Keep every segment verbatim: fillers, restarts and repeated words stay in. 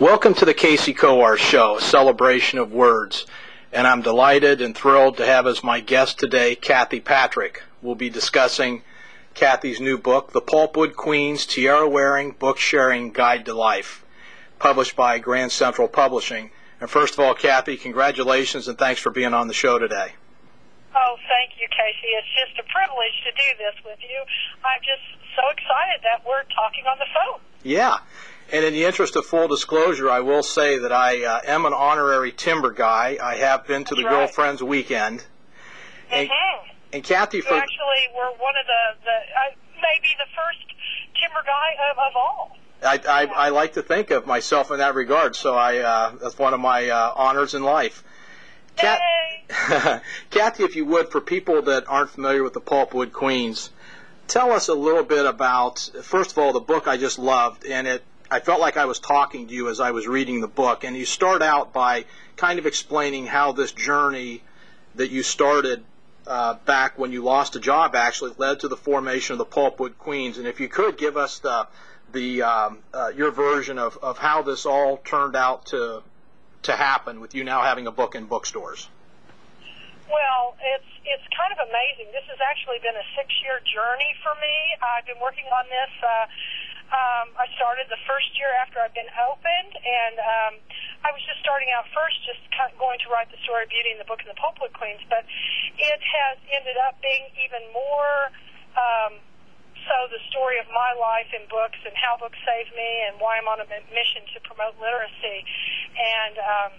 Welcome to the Casey Coar Show, a celebration of words. And I'm delighted and thrilled to have as my guest today Kathy Patrick. We'll be discussing Kathy's new book, The Pulpwood Queen's Tiara-Wearing Book-Sharing Guide to Life, published by Grand Central Publishing. And first of all, Kathy, congratulations and thanks for being on the show today. Oh, thank you, Casey. It's just a privilege to do this with you. I'm just so excited that we're talking on the phone. Yeah. And in the interest of full disclosure, I will say that I uh, am an honorary timber guy. I have been to That's the right. Girlfriends Weekend. And, Mm-hmm. and Kathy, You for, actually were one of the, the uh, maybe the first timber guy of, of all. I, I, I like to think of myself in that regard, so I uh, that's one of my uh, honors in life. Kat, Hey. Kathy, if you would, for people that aren't familiar with the Pulpwood Queens, tell us a little bit about, first of all, the book I just loved, and it I felt like I was talking to you as I was reading the book, and you start out by kind of explaining how this journey that you started uh, back when you lost a job actually led to the formation of the Pulpwood Queens. And if you could give us the the um, uh, your version of, of how this all turned out to to happen with you now having a book in bookstores. Well, it's it's kind of amazing. This has actually been a six-year journey for me. I've been working on this. Uh, Um, I started the first year after I'd been opened, and um, I was just starting out first, just kind of going to write the story of Beauty and the Book and the Pulpwood Queens, but it has ended up being even more um, so the story of my life in books and how books saved me and why I'm on a mission to promote literacy. And um,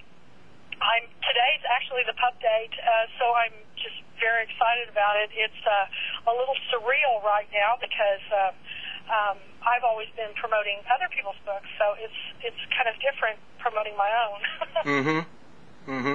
I'm today's actually the pub date, uh, so I'm just very excited about it. It's uh, a little surreal right now because uh, um, I've always been promoting other people's books, so it's it's kind of different promoting my own. mm-hmm. Mm-hmm.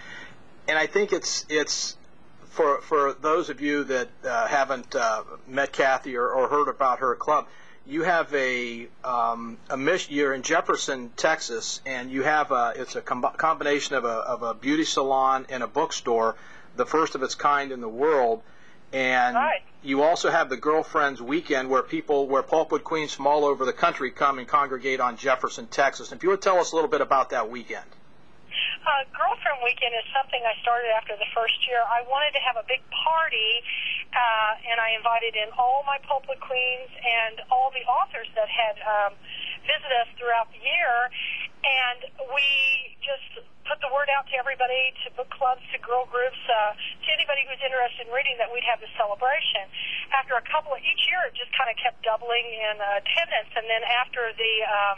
And I think it's it's for for those of you that uh, haven't uh, met Kathy or, or heard about her club, you have a um, a mission. You're in Jefferson, Texas, and you have a it's a com- combination of a of a beauty salon and a bookstore, the first of its kind in the world. And right. You also have the Girlfriends Weekend, where people, where Pulpwood Queens from all over the country come and congregate on Jefferson, Texas. And if you would tell us a little bit about that weekend. Uh, Girlfriend Weekend is something I started after the first year. I wanted to have a big party, uh, and I invited in all my Pulpwood Queens and all the authors that had um, visited us throughout the year, and we just put the word out to everybody, to book clubs, to girl groups, uh, to anybody who's interested in reading, that we'd have this celebration. After a couple of, each year it just kind of kept doubling in uh, attendance, and then after the um,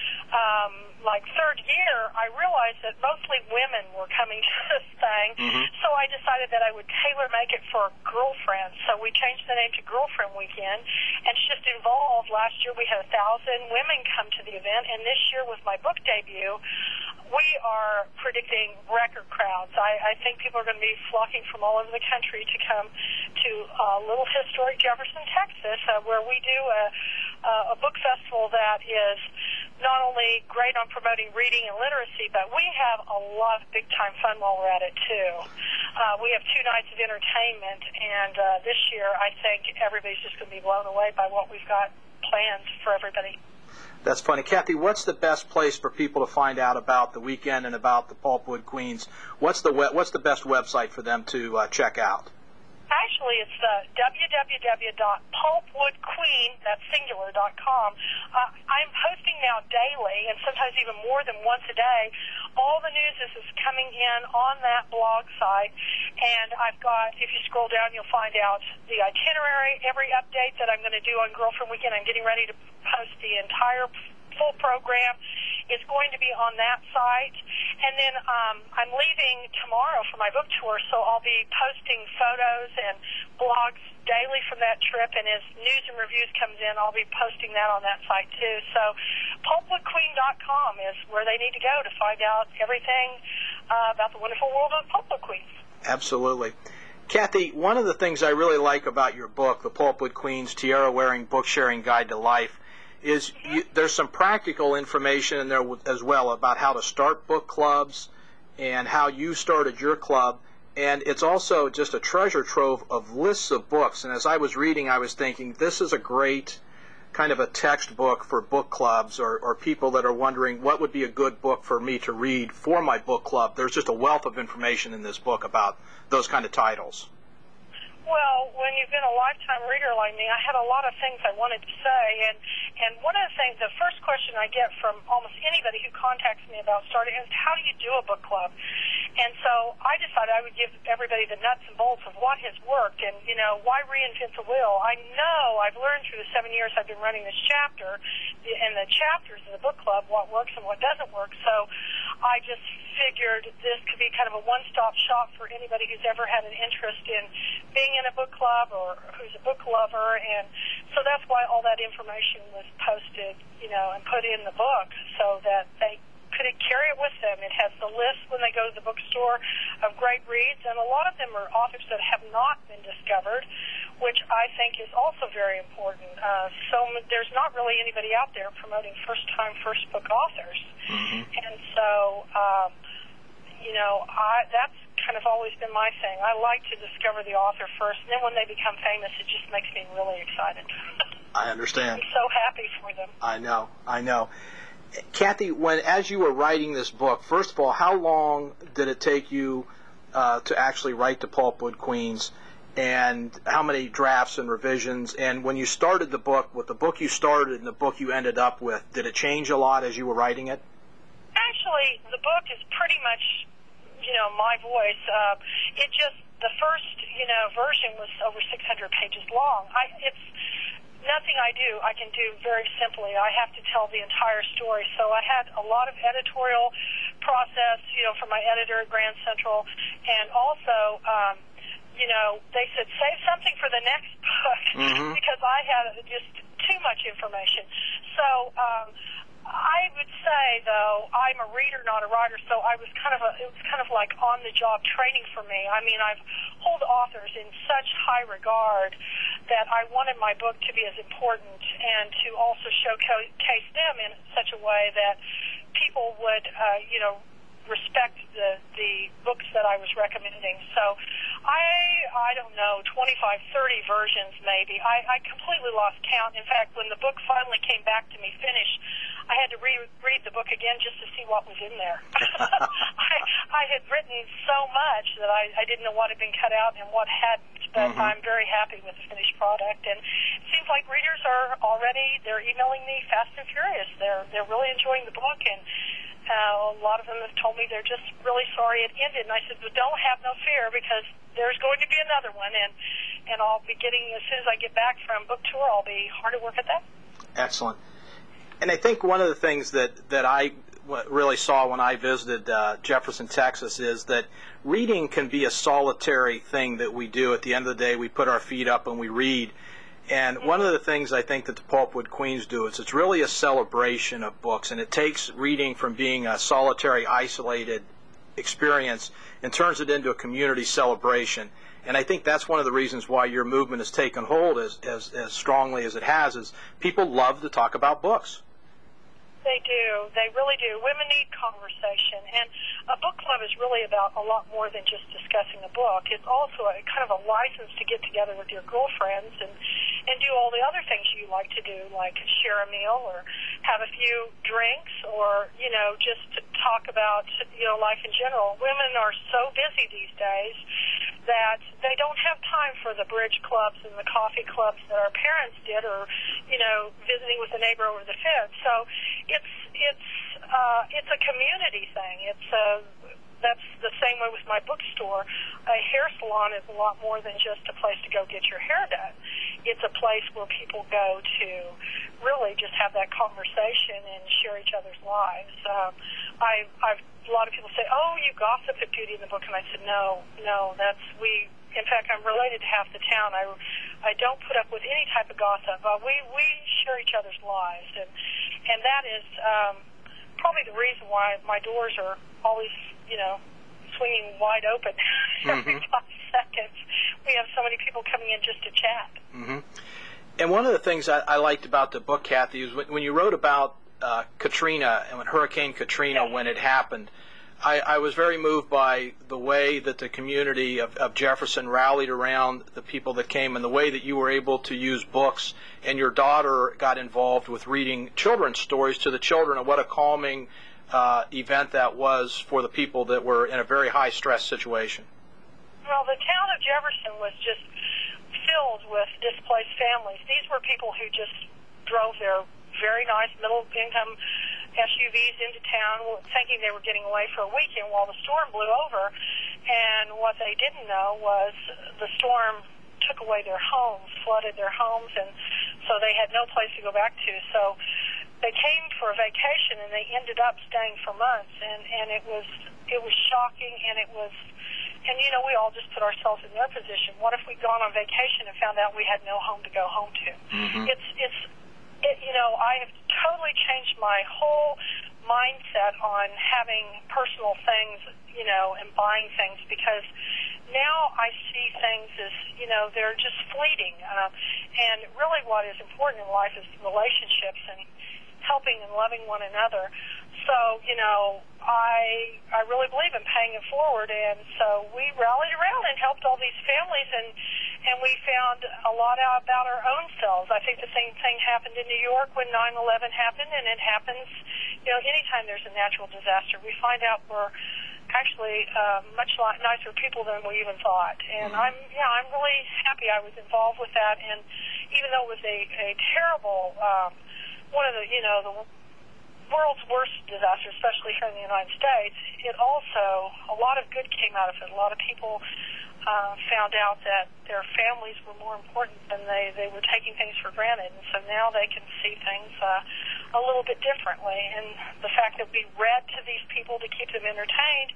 um, like third year, I realized that mostly women were coming to this thing, mm-hmm. so I decided that I would tailor make it for girlfriends. So we changed the name to Girlfriend Weekend, and it's just evolved. Last year we had a thousand women come to the event, and this year with my book debut, we are predicting record crowds. I, I think people are going to be flocking from all over the country to come to uh, little historic Jefferson, Texas, uh, where we do a, a book festival that is not only great on promoting reading and literacy, but we have a lot of big-time fun while we're at it, too. Uh, we have two nights of entertainment, and uh, this year I think everybody's just going to be blown away by what we've got planned for everybody. That's funny. Kathy, what's the best place for people to find out about the weekend and about the Pulpwood Queens? What's the we- what's the best website for them to uh, check out? Actually, it's uh, w w w dot pulpwood queen, that's singular, dot com. Uh, I'm posting now daily, and sometimes even more than once a day. All the news is, is coming in on that blog site, and I've got, if you scroll down, you'll find out the itinerary, every update that I'm going to do on Girlfriend Weekend. I'm getting ready to post the entire full program. It's going to be on that site. And then um, I'm leaving tomorrow for my book tour, so I'll be posting photos and blogs daily from that trip. And as news and reviews comes in, I'll be posting that on that site too. So pulpwood queen dot com is where they need to go to find out everything uh, about the wonderful world of Pulpwood Queens. Absolutely. Kathy, one of the things I really like about your book, The Pulpwood Queen's Tiara-Wearing Book-Sharing Guide to Life, is you, there's some practical information in there as well about how to start book clubs and how you started your club. And it's also just a treasure trove of lists of books. And as I was reading, I was thinking, this is a great kind of a textbook for book clubs or, or people that are wondering what would be a good book for me to read for my book club. There's just a wealth of information in this book about those kind of titles. Well, when you've been a lifetime reader like me, I had a lot of things I wanted to say, and and one of the things, the first question I get from almost anybody who contacts me about starting is, how do you do a book club? And so I decided I would give everybody the nuts and bolts of what has worked, and, you know, why reinvent the wheel? I know I've learned through the seven years I've been running this chapter, and the chapters of the book club, what works and what doesn't work, so I just figured this could be kind of a one-stop shop for anybody who's ever had an interest in being in a book club or who's a book lover, and so that's why all that information was posted, you know, and put in the book so that they could carry it with them. It has the list when they go to the bookstore of great reads, and a lot of them are authors that have not been discovered, which I think is also very important. Uh, so there's not really anybody out there promoting first-time, first-book authors. Mm-hmm. And so, um, you know, I, that's kind of always been my thing. I like to discover the author first, and then when they become famous, it just makes me really excited. I understand. I'm so happy for them. I know, I know. Kathy, when as you were writing this book, first of all, how long did it take you uh, to actually write the Pulpwood Queens, and how many drafts and revisions? And when you started the book, with the book you started and the book you ended up with, did it change a lot as you were writing it? Actually, the book is pretty much, you know, my voice. Uh, it just, the first, you know, version was over six hundred pages long. I, it's nothing I do, I can do very simply. I have to tell the entire story. So I had a lot of editorial process, you know, from my editor at Grand Central. And also, um, you know, they said, save something for the next book, mm-hmm. because I had just too much information. So um, I would say, though, I'm a reader, not a writer, so I was kind of a, it was kind of like on-the-job training for me. I mean, I've hold authors in such high regard that I wanted my book to be as important and to also showcase them in such a way that people would, uh, you know, respect the the books that I was recommending. So I I don't know, twenty-five, thirty versions maybe. I, I completely lost count. In fact, when the book finally came back to me finished, I had to re- read the book again just to see what was in there. I, I had written so much that I, I didn't know what had been cut out and what hadn't, but mm-hmm. I'm very happy with the finished product. And it seems like readers are already, they're emailing me fast and furious. They're, they're really enjoying the book, and uh, a lot of them have told me they're just really sorry it ended. And I said, but don't have no fear, because there's going to be another one, and, and I'll be getting, as soon as I get back from book tour, I'll be hard at work at that. Excellent. And I think one of the things that, that I really saw when I visited uh, Jefferson, Texas, is that reading can be a solitary thing that we do. At the end of the day, we put our feet up and we read. And mm-hmm. one of the things I think that the Pulpwood Queens do is it's really a celebration of books, and it takes reading from being a solitary, isolated experience and turns it into a community celebration. And I think that's one of the reasons why your movement has taken hold as, as, as strongly as it has, is people love to talk about books. They do. They really do. Women need conversation. And a book club is really about a lot more than just discussing a book. It's also a kind of a license to get together with your girlfriends and, and do all the other things you like to do, like share a meal or have a few drinks or, you know, just to talk about, you know, life in general. Women are so busy these days that they don't have time for the bridge clubs and the coffee clubs that our parents did, or, you know, visiting with a neighbor over the fence. So it's it's uh, it's a community thing. It's a that's the same way with my bookstore. A hair salon is a lot more than just a place to go get your hair done. It's a place where people go to really just have that conversation and share each other's lives. Um, I, I've a lot of people say, "Oh, you gossip at Beauty in the Book," and I said, "No, no, that's we." In fact, I'm related to half the town. I, I don't put up with any type of gossip. Uh, we we share each other's lives, and and that is um, probably the reason why my doors are always, you know, swinging wide open every mm-hmm. five seconds. We have so many people coming in just to chat. Mm-hmm. And one of the things I, I liked about the book, Kathy, is when, when you wrote about uh, Katrina and when Hurricane Katrina, yes. when it happened, I, I was very moved by the way that the community of, of Jefferson rallied around the people that came, and the way that you were able to use books, and your daughter got involved with reading children's stories to the children, and what a calming uh, event that was for the people that were in a very high-stress situation. Well, the town of Jefferson was just filled with displaced families. These were people who just drove their very nice middle-income S U Vs into town thinking they were getting away for a weekend while the storm blew over, and what they didn't know was the storm took away their homes, flooded their homes, and so they had no place to go back to. So they came for a vacation, and they ended up staying for months, and, and it was it was shocking, and it was, and you know, we all just put ourselves in their position. What if we'd gone on vacation and found out we had no home to go home to? Mm-hmm. It's it's It, you know, I have totally changed my whole mindset on having personal things, you know, and buying things, because now I see things as, you know, they're just fleeting. Uh, and really what is important in life is relationships and helping and loving one another. So, you know, I I really believe in paying it forward, and so we rallied around and helped all these families, and and we found a lot out about our own selves. I think the same thing happened in New York when nine eleven happened, and it happens, you know, anytime there's a natural disaster. We find out we're actually uh, much nicer people than we even thought. And I'm, yeah, I'm really happy I was involved with that, and even though it was a, a terrible, um, one of the, you know, the world's worst disaster, especially here in the United States, it also, a lot of good came out of it. A lot of people uh, found out that their families were more important than they, they were taking things for granted. And so now they can see things uh, a little bit differently. And the fact that we read to these people to keep them entertained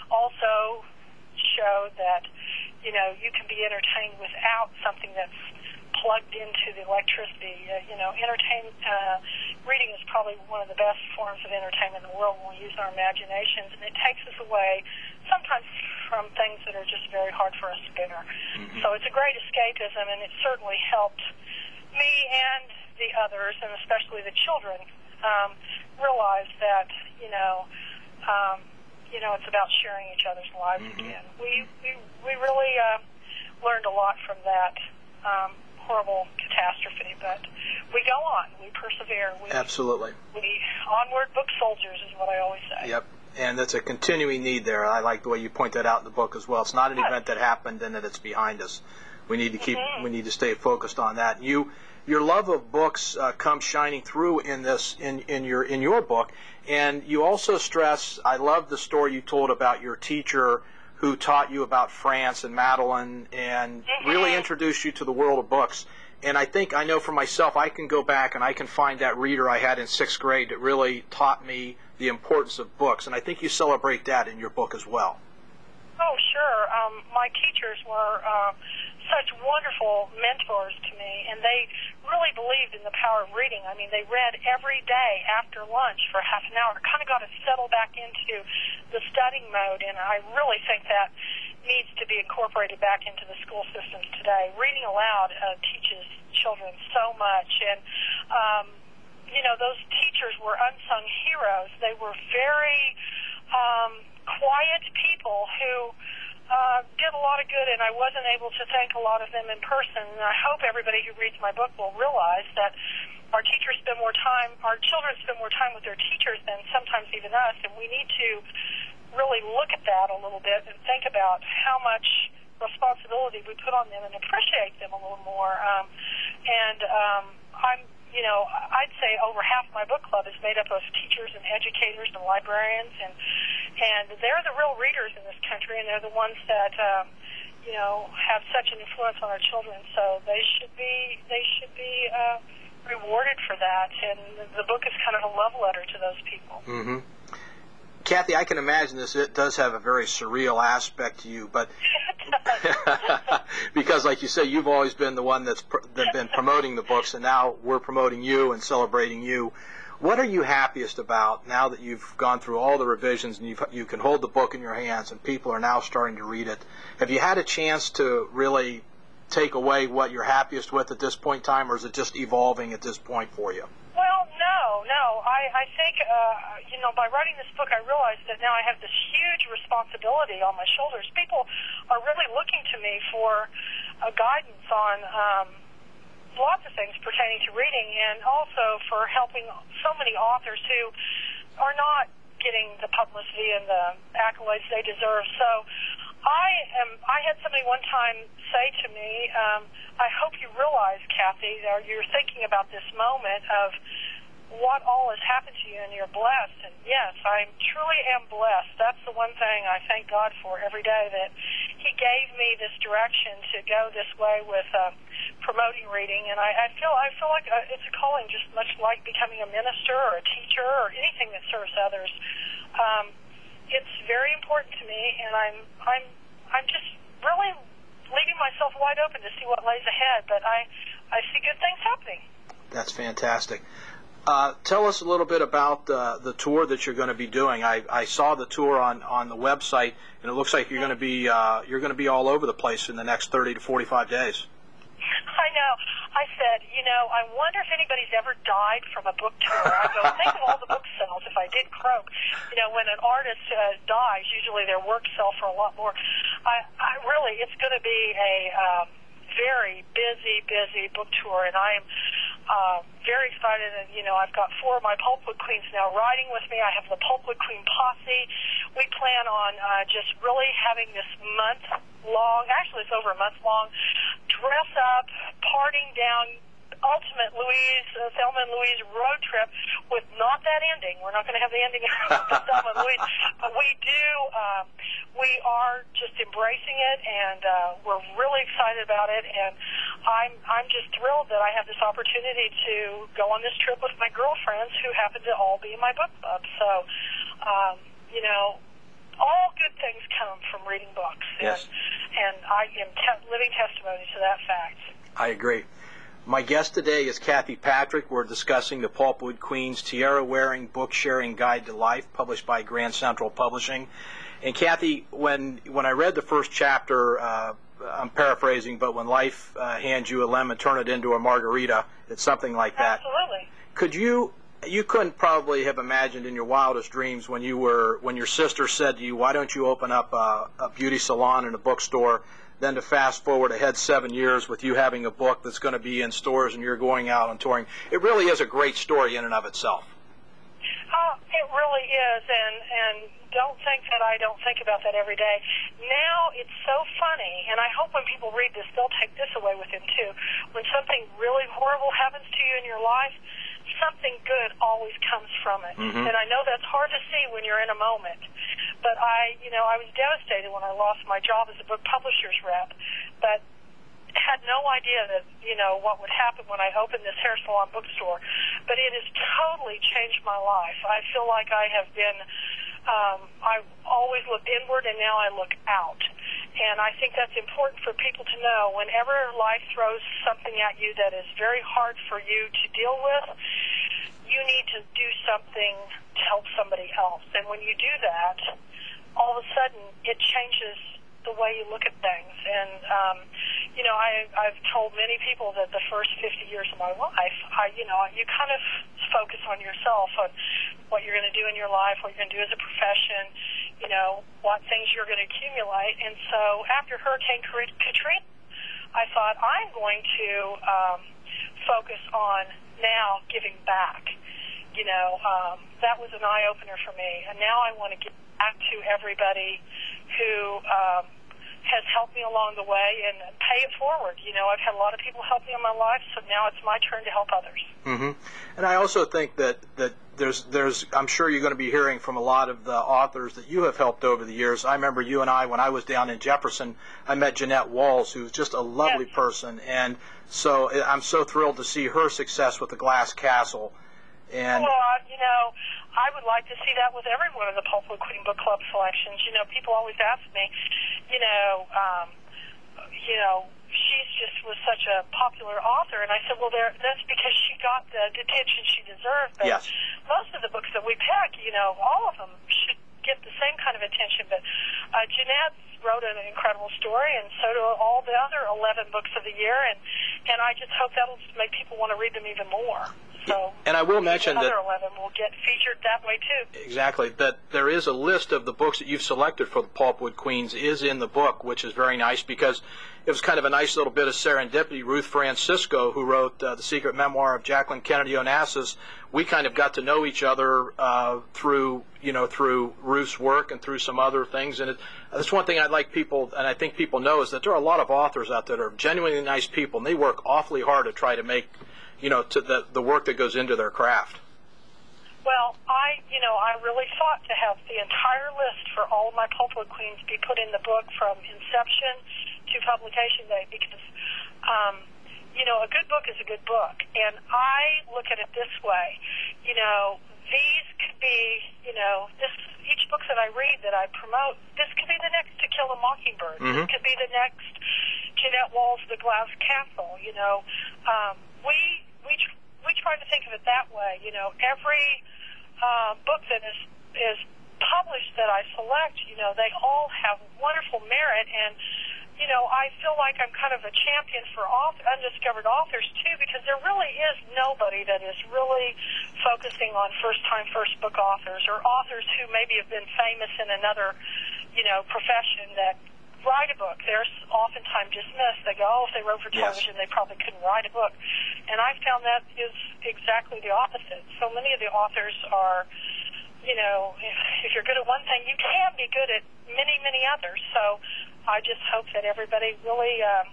also showed that, you know, you can be entertained without something that's plugged into the electricity. Uh, you know, entertain, uh, reading is probably one of the best forms of entertainment in the world when we use our imaginations, and it takes us away sometimes from things that are just very hard for us to bear. Mm-hmm. So it's a great escapism, and it certainly helped me and the others, and especially the children, um, realize that, you know, um, you know, it's about sharing each other's lives mm-hmm. again. We, we, we really uh, learned a lot from that um, horrible catastrophe, but we go on, we persevere. We, Absolutely. We onward book soldiers is what I always say. Yep, and that's a continuing need there. I like the way you point that out in the book as well. It's not an yes. event that happened and that it's behind us. We need to keep, mm-hmm. we need to stay focused on that. You, your love of books uh, comes shining through in this, in, in your in your book, and you also stress. I love the story you told about your teacher who taught you about France and Madeline, and mm-hmm. really introduced you to the world of books. And I think, I know for myself, I can go back and I can find that reader I had in sixth grade that really taught me the importance of books. And I think you celebrate that in your book as well. Oh, sure. Um, my teachers were uh, such wonderful mentors to me, and they really believed in the power of reading. I mean, they read every day after lunch for half an hour. Kind of got to settle back into the studying mode, and I really think that needs to be incorporated back into the school systems today. Reading aloud uh, teaches children so much, and um, you know, those teachers were unsung heroes. They were very um, quiet people who uh, did a lot of good, and I wasn't able to thank a lot of them in person. And I hope everybody who reads my book will realize that our teachers spend more time, our children spend more time with their teachers than sometimes even us, and we need to really look at that a little bit and think about how much responsibility we put on them and appreciate them a little more. Um, and um, I'm, you know, I'd say over half my book club is made up of teachers and educators and librarians, and and they're the real readers in this country, and they're the ones that, um, you know, have such an influence on our children. So they should be, they should be uh, rewarded for that, and the book is kind of a love letter to those people. Mm-hmm. Kathy, I can imagine this. It does have a very surreal aspect to you, but because, like you say, you've always been the one that's, pr- that's been promoting the books, and now we're promoting you and celebrating you. What are you happiest about now that you've gone through all the revisions and you've, you can hold the book in your hands and people are now starting to read it? Have you had a chance to really take away what you're happiest with at this point in time, or is it just evolving at this point for you? Well, no, no. I, I think, uh, you know, by writing this book, I realized that now I have this huge responsibility on my shoulders. People are really looking to me for uh, guidance on um, lots of things pertaining to reading, and also for helping so many authors who are not getting the publicity and the accolades they deserve. So I am. I had somebody one time say to me, um, I hope you realize, Kathy, that you're thinking about this moment of what all has happened to you and you're blessed. And yes, I truly am blessed. That's the one thing I thank God for every day, that He gave me this direction to go this way with uh, promoting reading. And I, I feel I feel like uh, it's a calling, just much like becoming a minister or a teacher or anything that serves others. Um, it's very important to me, and I'm I'm I'm just really leaving myself wide open to see what lays ahead, but I, I see good things happening. That's fantastic. Uh, tell us a little bit about uh, the tour that you're going to be doing. I, I saw the tour on, on the website, and it looks like you're going to be uh, you're going to be all over the place in the next thirty to forty-five days. I know. I said, you know, I wonder if anybody's ever died from a book tour. I go, think of all the book sales if I did croak. You know, when an artist uh, dies, usually their work sell for a lot more. I, I really, it's going to be a um, very busy, busy book tour, and I'm uh, very excited. And, you know, I've got four of my Pulpwood Queens now riding with me. I have the Pulpwood Queen Posse. We plan on uh, just really having this month long, actually it's over a month long, dress up, partying down, ultimate Louise, uh, Thelma and Louise road trip with not that ending. We're not going to have the ending of Thelma and Louise, but we do, um, we are just embracing it, and uh, we're really excited about it, and I'm, I'm just thrilled that I have this opportunity to go on this trip with my girlfriends who happen to all be in my book club. So, um, you know, all good things come from reading books. Yes. And, and I am te- living testimony to that fact. I agree. My guest today is Kathy Patrick. We're discussing the Pulpwood Queen's tiara-wearing, book-sharing guide to life, published by Grand Central Publishing. And Kathy, when when I read the first chapter, uh, I'm paraphrasing, but when life uh, hands you a lemon, turn it into a margarita, it's something like that. Absolutely. Could you? You couldn't probably have imagined in your wildest dreams when you were when your sister said to you, "Why don't you open up a, a beauty salon and a bookstore?" Then to fast forward ahead seven years with you having a book that's going to be in stores and you're going out on touring. It really is a great story in and of itself. Oh, it really is, and and don't think that I don't think about that every day. Now it's so funny, and I hope when people read this, they'll take this away with them too. When something really horrible happens to you in your life, something good always comes from it. Mm-hmm. And I know that's hard to see when you're in a moment. But I, you know, I was devastated when I lost my job as a book publisher's rep, but had no idea that, you know, what would happen when I opened this hair salon bookstore. But it has totally changed my life. I feel like I have been, um, I always looked inward, and now I look out. And I think that's important for people to know. Whenever life throws something at you that is very hard for you to deal with, you need to do something to help somebody else. And when you do that, all of a sudden it changes the way you look at things. And, um, you know, I, I've told many people that the first fifty years of my life, I, you know, you kind of focus on yourself, on what you're going to do in your life, what you're going to do as a profession, you know, what things you're going to accumulate. And so after Hurricane Katrina, I thought, I'm going to um, focus on now giving back. You know, um, that was an eye-opener for me. And now I want to give back to everybody who um, has helped me along the way and pay it forward. You know, I've had a lot of people help me in my life, so now it's my turn to help others. Mm-hmm. And I also think that, that there's, there's, I'm sure you're going to be hearing from a lot of the authors that you have helped over the years. I remember you and I, when I was down in Jefferson, I met Jeanette Walls, who's just a lovely yes. person. And so I'm so thrilled to see her success with the Glass Castle. And well, uh, you know, I would like to see that with every one of the Pulpwood Queen Book Club selections. You know, people always ask me, you know, um, you know, she's just was such a popular author, and I said, well, there, that's because she got the attention she deserved. But yes. most of the books that we pick, you know, all of them should get the same kind of attention. But uh, Jeanette wrote an incredible story, and so do all the other eleven books of the year, and and I just hope that'll make people want to read them even more. So, and I will mention the that other eleven will get featured that way too. Exactly, that there is a list of the books that you've selected for the Pulpwood Queens is in the book, which is very nice because it was kind of a nice little bit of serendipity. Ruth Francisco, who wrote uh, The Secret Memoir of Jacqueline Kennedy Onassis, we kind of got to know each other uh, through, you know, through Ruth's work and through some other things. And it, that's one thing I'd like people, and I think people know, is that there are a lot of authors out there that are genuinely nice people, and they work awfully hard to try to make, you know, to the the work that goes into their craft. Well, I, you know, I really fought to have the entire list for all of my Pulpwood Queens be put in the book from inception to publication day because, um, you know, a good book is a good book. And I look at it this way, you know, these could be, you know, this each book that I read that I promote, this could be the next To Kill a Mockingbird. Mm-hmm. This could be the next Jeanette Wall's The Glass Castle, you know. Um, we, we, we try to think of it that way, you know. Every uh, book that is, is published that I select, you know, they all have wonderful merit, and you know, I feel like I'm kind of a champion for author, undiscovered authors, too, because there really is nobody that is really focusing on first-time, first-book authors or authors who maybe have been famous in another, you know, profession that write a book. They're oftentimes dismissed. They go, oh, if they wrote for television, yes, they probably couldn't write a book. And I found that is exactly the opposite. So many of the authors are, you know, if, if you're good at one thing, you can be good at many, many others. So I just hope that everybody really, um,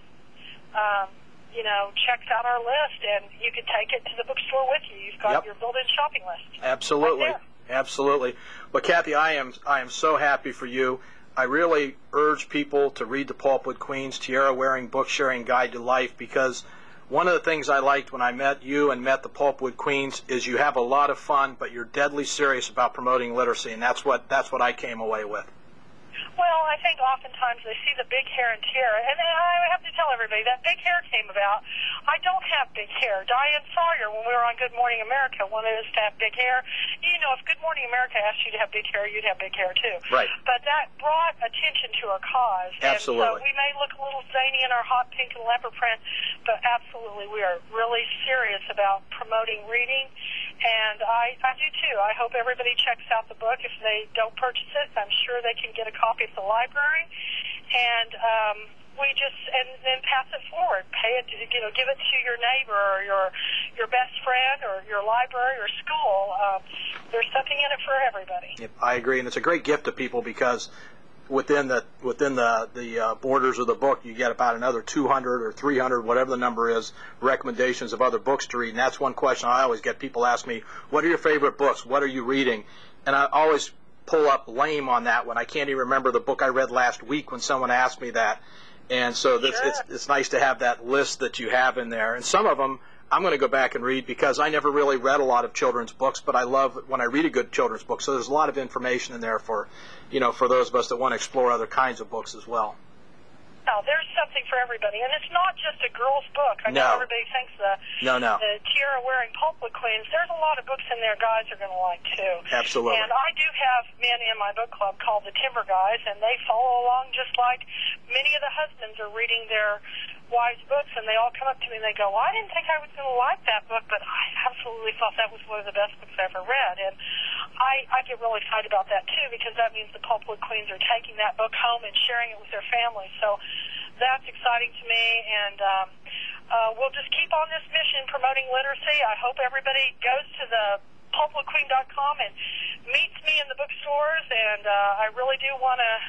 um, you know, checks out our list, and you can take it to the bookstore with you. You've got Yep. your built-in shopping list. Absolutely, right absolutely. Well, Kathy, I am I am so happy for you. I really urge people to read the Pulpwood Queens Tiara-wearing book-sharing guide to life, because one of the things I liked when I met you and met the Pulpwood Queens is you have a lot of fun, but you're deadly serious about promoting literacy, and that's what that's what I came away with. Well, I think oftentimes they see the big hair and tiara, and I have to tell everybody that big hair came about. I don't have big hair. Diane Sawyer, when we were on Good Morning America, wanted us to have big hair. You know, if Good Morning America asked you to have big hair, you'd have big hair too. Right. But that brought attention to our cause. Absolutely. And so we may look a little zany in our hot pink and leopard print, but absolutely we are really serious about promoting reading. And I, I do too. I hope everybody checks out the book. If they don't purchase it, I'm sure they can get a copy at the library. And um, we just and then pass it forward. Pay it, you know, give it to your neighbor or your your best friend or your library or school. Um, there's something in it for everybody. Yep, I agree, and it's a great gift to people because within the within the the uh, borders of the book, you get about another two hundred or three hundred, whatever the number is, recommendations of other books to read. And that's one question I always get. People ask me, "What are your favorite books? What are you reading?" And I always pull up lame on that one. I can't even remember the book I read last week when someone asked me that. And so this, Sure. it's it's nice to have that list that you have in there. And some of them I'm going to go back and read because I never really read a lot of children's books, but I love when I read a good children's book. So there's a lot of information in there for, you know, for those of us that want to explore other kinds of books as well. No, there's something for everybody, and it's not just a girl's book. I know No. everybody thinks the No, no. the tiara-wearing Pulpwood Queens. There's a lot of books in there guys are going to like too. Absolutely. And I do have men in my book club called the Timber Guys, and they follow along just like many of the husbands are reading their wives' books, and they all come up to me and they go, well, I didn't think I was going to like that book, but I absolutely thought that was one of the best books I ever read. And I, I get really excited about that too, because that means the Pulpwood Queens are taking that book home and sharing it with their families. So that's exciting to me, and um, uh, we'll just keep on this mission promoting literacy. I hope everybody goes to the pulpwood queen dot com and meets me in the bookstores, and uh, I really do want to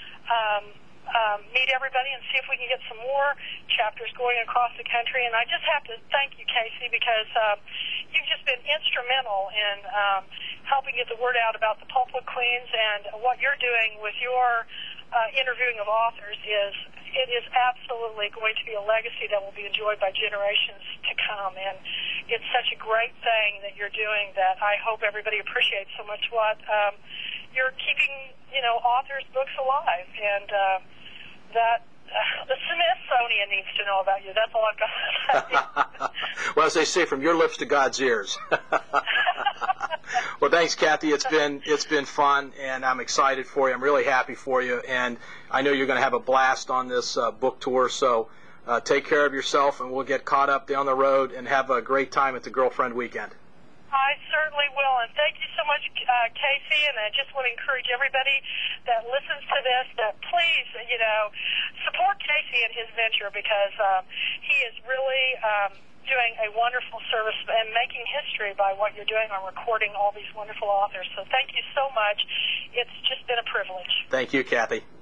um, um, meet everybody and see if we can get some more chapters going across the country. And I just have to thank you, Casey, because um, you've just been instrumental in um, helping get the word out about the Pulpwood Queens, and what you're doing with your uh, interviewing of authors is it is absolutely going to be a legacy that will be enjoyed by generations to come. And it's such a great thing that you're doing that I hope everybody appreciates so much. What um, you're keeping, you know, authors' books alive, and uh, that uh, the Smithsonian needs to know about you. That's all I've got to say. Well, as they say, from your lips to God's ears. Well, thanks, Kathy. It's been it's been fun, and I'm excited for you. I'm really happy for you, and I know you're going to have a blast on this uh, book tour. So uh, take care of yourself, and we'll get caught up down the road and have a great time at the Girlfriend Weekend. I certainly will, and thank you so much, uh, Casey, and I just want to encourage everybody that listens to this that please, you know, support Casey in his venture, because um, he is really um, doing a wonderful service and making history by what you're doing on recording all these wonderful authors. So thank you so much. It's just been a privilege. Thank you, Kathy.